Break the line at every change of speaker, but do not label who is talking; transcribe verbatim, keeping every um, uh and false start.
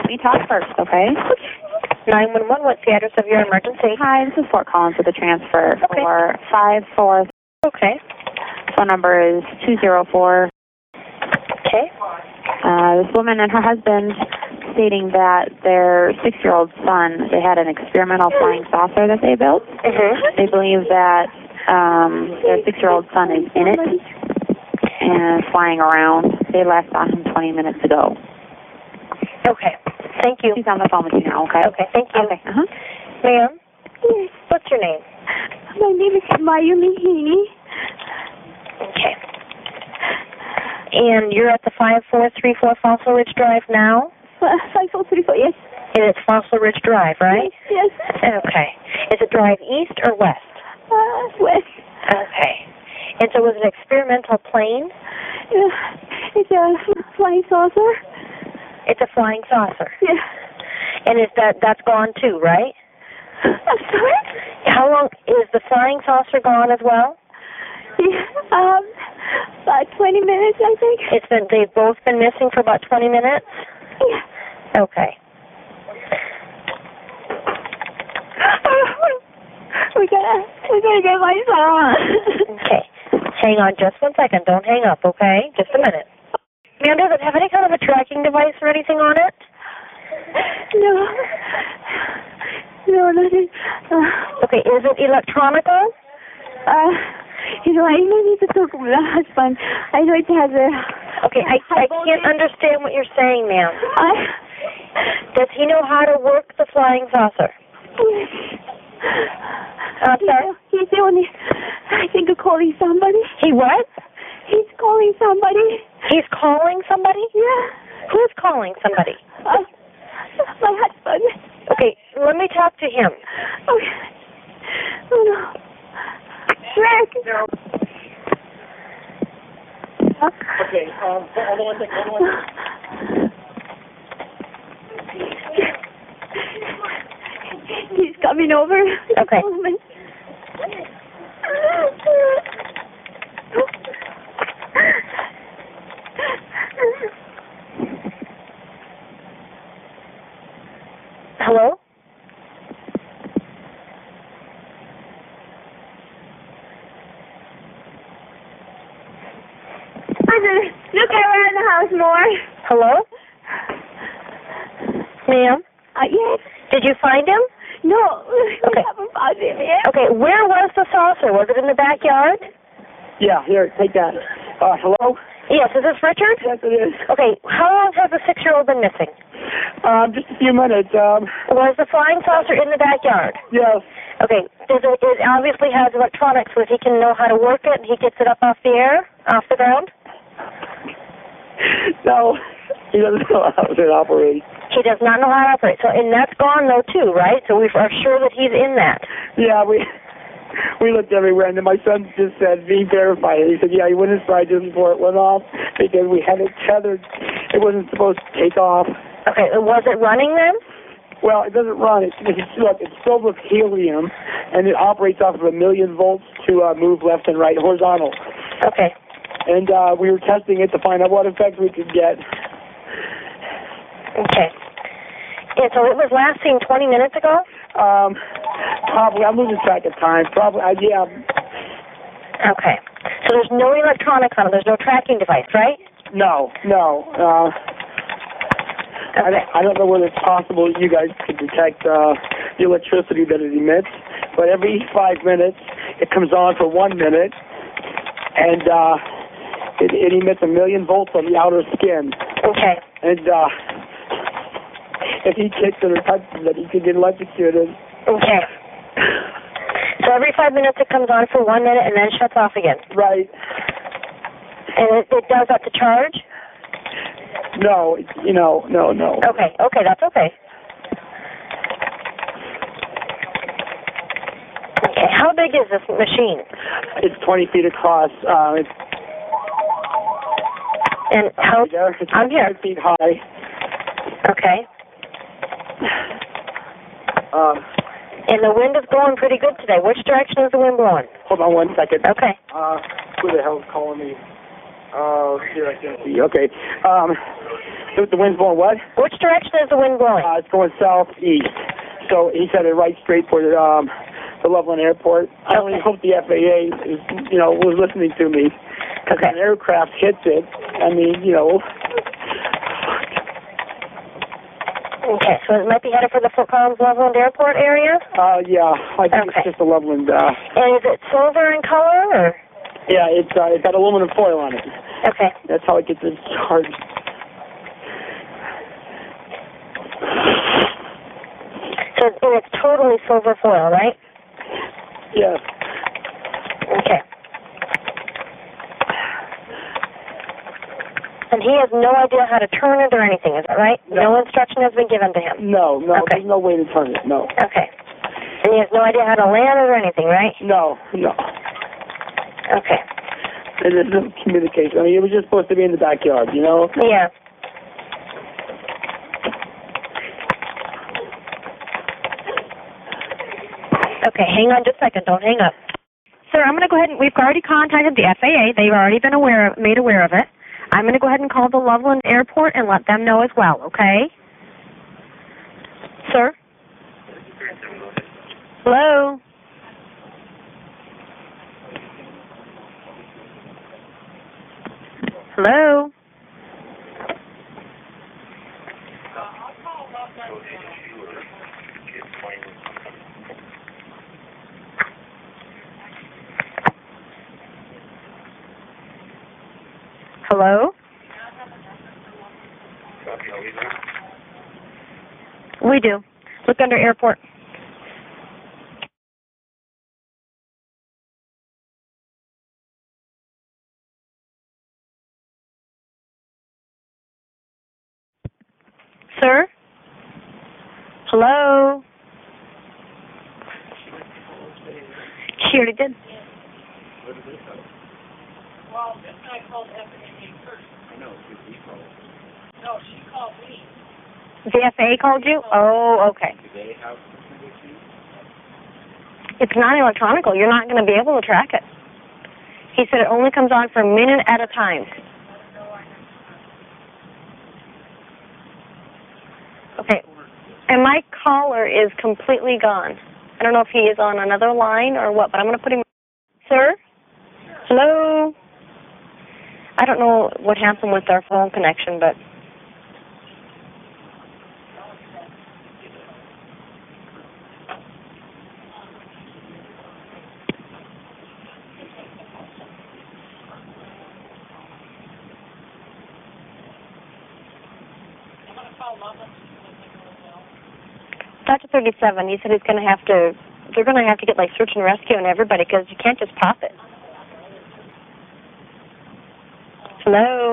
me talk first, okay?
nine one one, what's the address of your emergency?
Hi, this is Fort Collins with a transfer
Okay.
for five four.
Okay.
Phone number is two zero four.
Okay.
Uh, this woman and her husband stating that their six-year-old son, they had an experimental flying saucer that they built.
Mm-hmm.
They believe that um, their six-year-old son is in it and flying around. They left on him twenty minutes ago.
Okay. Thank you.
She's on the phone with you now, okay?
Okay, thank you.
Okay. Uh-huh.
Ma'am?
Yes.
What's your name?
My name is Mayumi Heaney.
Okay. And you're at the five four three four Fossil Ridge Drive now?
Uh, five four three four, yes.
And it's Fossil Ridge Drive, right?
Yes.
Okay. Is it drive east or west?
Uh, west.
Okay. And so was it an experimental plane?
Uh, it's a flying saucer.
It's a flying saucer.
Yeah.
And is that, that's gone too, right?
I'm sorry?
How long, is the flying saucer gone as well?
Yeah. Um, about twenty minutes, I think.
It's been, they've both been missing for about twenty minutes?
Yeah.
Okay.
we gotta, we gotta get my son.
Okay. Hang on just one second. Don't hang up, okay? Just a minute. Ma'am, does it have any kind of a tracking device or anything on it?
No. No, nothing. Uh,
Okay, is it electronical?
uh, you know, I may need to talk with my husband. I know it has a...
Okay, I, I can't understand what you're saying, ma'am.
I...
Does he know how to work the flying saucer?
Yes.
I'm sorry?
He's the only... I think of calling somebody.
He what?
He's calling somebody.
He's calling somebody?
Yeah.
Who's calling somebody?
Uh, my husband.
Okay, let me talk to him.
Okay. Oh, no. Rick.
Okay, um, hold on one second, hold on one second.
He's coming over.
Okay. Hello?
Look around the house more.
Hello? Ma'am?
Uh, yes.
Did you find him?
No.
Okay.
We haven't found him yet.
Okay, where was the saucer? Was it in the backyard?
Yeah, here, take that. Uh, hello?
Yes, is this Richard?
Yes, it is.
Okay, how long has the six-year-old been missing?
Um, just a few minutes. Um,
Was the flying saucer in the backyard?
yes.
Okay, does it, it obviously has electronics so that he can know how to work it and he gets it up off the air, off the ground?
No, he doesn't know how to operate.
He does not know how to operate. So, and that's gone though too, right? So we are sure that he's in that.
Yeah, we we looked everywhere, and then my son just said, be verified. He said, yeah, he went inside just before it went off because we had it tethered. It wasn't supposed to take off.
Okay, and was it running then?
Well, it doesn't run. It's, it's, look, it's filled with helium, and it operates off of a million volts to uh, move left and right horizontal.
Okay.
And uh, we were testing it to find out what effect we could get.
Okay. And so it was last seen twenty minutes ago?
Um, probably. I'm losing track of time. Probably. Uh, yeah.
Okay. So there's no electronics on it. There's no tracking device, right?
No. No. Uh,
Okay.
I, don't, I don't know whether it's possible you guys could detect uh, the electricity that it emits, but every five minutes it comes on for one minute, and uh, it, it emits a million volts on the outer skin.
Okay.
And uh, if he kicks it or touches it, he could get electrocuted.
Okay. So every five minutes it comes on for one minute and then shuts off again.
Right.
And it, it does that to charge?
No, it's, you know, no, no.
Okay, okay, that's okay. Okay, how big is this machine?
It's twenty feet across. Uh, it's,
And how?
it's
I'm here.
five feet high.
Okay.
Um,
And the wind is blowing pretty good today. Which direction is the wind blowing?
hold on one second.
Okay.
Uh, who the hell's calling me? Oh, here I can see. Okay. Um, The, the wind's blowing what?
Which direction is the wind blowing?
Uh, it's going southeast. So he's headed right straight for the, um, the Loveland Airport. I only
Okay.
hope the F A A is, you know, was listening to me. Because
Okay.
an aircraft hits it, I mean, you know.
Okay, so it might be headed for the Fort Collins Loveland Airport area?
Uh, yeah, I think
Okay.
it's just a Loveland. Uh,
And is it silver in color, or?
yeah, it's uh, it's got aluminum foil on it.
Okay.
That's how it gets its charge.
So and it's totally silver foil, right?
Yes.
Okay. And he has no idea how to turn it or anything, is that right?
No.
No instruction has been given to him?
No, no,
Okay.
there's no way to turn it. No.
Okay. And he has no idea how to land it or anything, right?
No, no.
Okay.
It isn't communication. I mean, it was just supposed to be in the backyard, you know?
Yeah. Okay, hang on just a second. Don't hang up.
Sir, I'm going to go ahead and, we've already contacted the F A A. They've already been aware of, made aware of it. I'm going to go ahead and call the Loveland Airport and let them know as well, okay? Sir? Hello? Hello? Hello? We do. Look under airport. Sir? Hello? She already did.
Well, this guy called F A A first. I know, she called. No, she called me.
The F A A called you? Oh, okay.
Do they have communication?
It's not electronical. You're not going to be able to track it. He said it only comes on for a minute at a time. Okay. And my caller is completely gone. I don't know if he is on another line or what, but I'm going to put him... Sir? Hello? I don't know what happened with our phone connection, but... Doctor thirty-seven, he said he's going to have to, they're going to have to get like search and rescue and everybody because you can't just pop it. Hello?